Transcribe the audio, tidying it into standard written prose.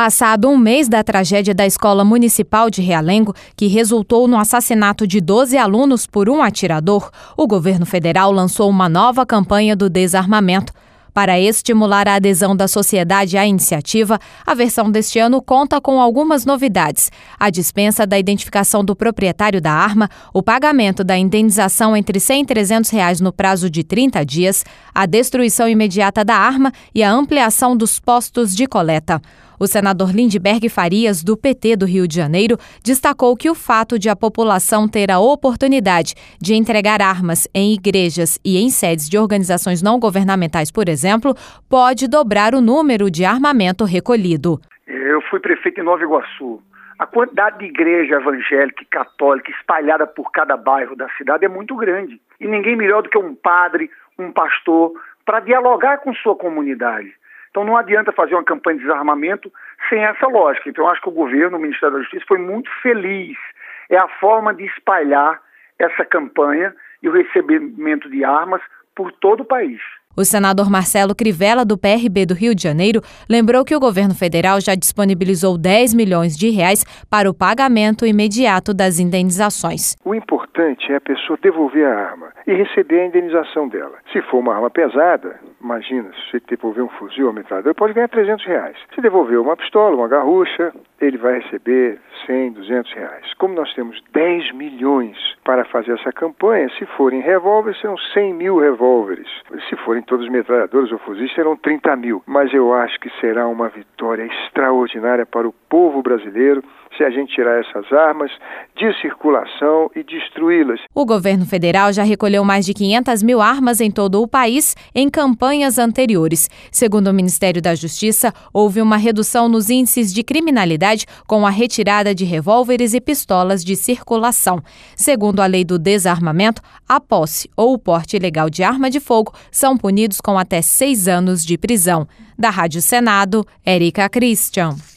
Passado um mês da tragédia da Escola Municipal de Realengo, que resultou no assassinato de 12 alunos por um atirador, o governo federal lançou uma nova campanha do desarmamento. Para estimular a adesão da sociedade à iniciativa, a versão deste ano conta com algumas novidades: a dispensa da identificação do proprietário da arma, o pagamento da indenização entre R$ 100 e R$ 300 no prazo de 30 dias, a destruição imediata da arma e a ampliação dos postos de coleta. O senador Lindbergh Farias, do PT do Rio de Janeiro, destacou que o fato de a população ter a oportunidade de entregar armas em igrejas e em sedes de organizações não governamentais, por exemplo, pode dobrar o número de armamento recolhido. Eu fui prefeito em Nova Iguaçu. A quantidade de igreja evangélica e católica espalhada por cada bairro da cidade é muito grande. E ninguém melhor do que um padre, um pastor, para dialogar com sua comunidade. Então não adianta fazer uma campanha de desarmamento sem essa lógica. Então eu acho que o governo, o Ministério da Justiça, foi muito feliz. É a forma de espalhar essa campanha e o recebimento de armas por todo o país. O senador Marcelo Crivella, do PRB do Rio de Janeiro, lembrou que o governo federal já disponibilizou R$10 milhões para o pagamento imediato das indenizações. O importante é a pessoa devolver a arma e receber a indenização dela. Se for uma arma pesada, imagina, se você devolver um fuzil ou metralhadora, pode ganhar R$300. Se devolver uma pistola, uma garrucha, ele vai receber R$100, R$200. Como nós temos 10 milhões para fazer essa campanha, se forem revólveres, serão 100 mil revólveres. Se forem todos metralhadores ou fuzis, serão 30 mil. Mas eu acho que será uma vitória extraordinária para o povo brasileiro se a gente tirar essas armas de circulação e destruí-las. O governo federal já recolheu mais de 500 mil armas em todo o país em campanhas anteriores. Segundo o Ministério da Justiça, houve uma redução nos índices de criminalidade com a retirada de revólveres e pistolas de circulação. Segundo a lei do desarmamento, a posse ou o porte ilegal de arma de fogo são punidos com até 6 anos de prisão. Da Rádio Senado, Érica Christian.